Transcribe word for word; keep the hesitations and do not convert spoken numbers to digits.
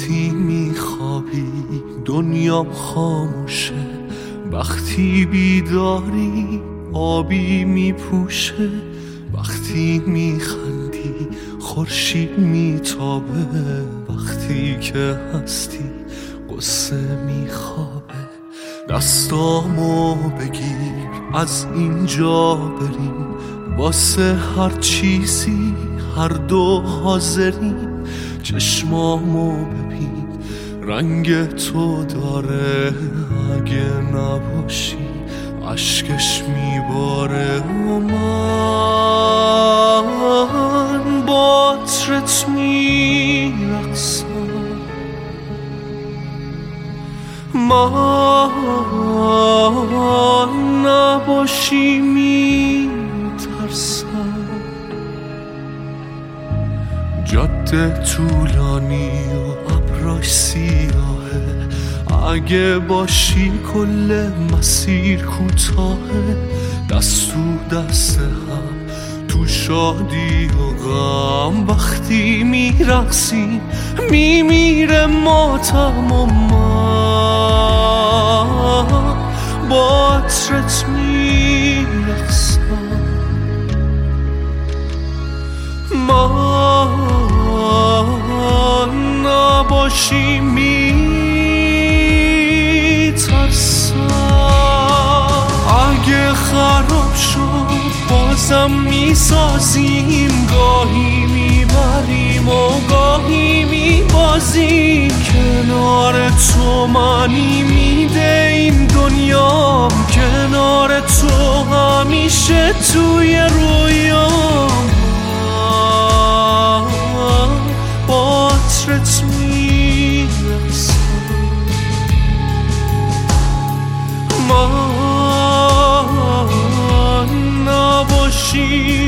وقتی میخوابی دنیام خاموشه، وقتی بیداری آبی میپوشه، وقتی میخندی خورشید میتابه، وقتی که هستی قصه میخوابه. دستامو بگیر از اینجا بریم، واسه هر چیزی هر دو حاضریم. چشمامو ببین رنگ تو داره، اگه نباشی عشقش میباره. و من با عطرت میرقصم، من نباشی میترسم. جاده طولانی و ابراش سیاهه، اگه باشی کل مسیر کوتاهه. دست تو دست هم تو شادی و غم، وقتی میرقصیم میمیره ماتم. و من با عطرت میرقصم، من نباشی میترسم. اگه خراب شد بازم میسازیم، گاهی میبریم و گاهی میبازیم. کنار تو معنی میده این دنیام، کنار تو همیشه توی رویام. با عطرت میرقصم، من نباشی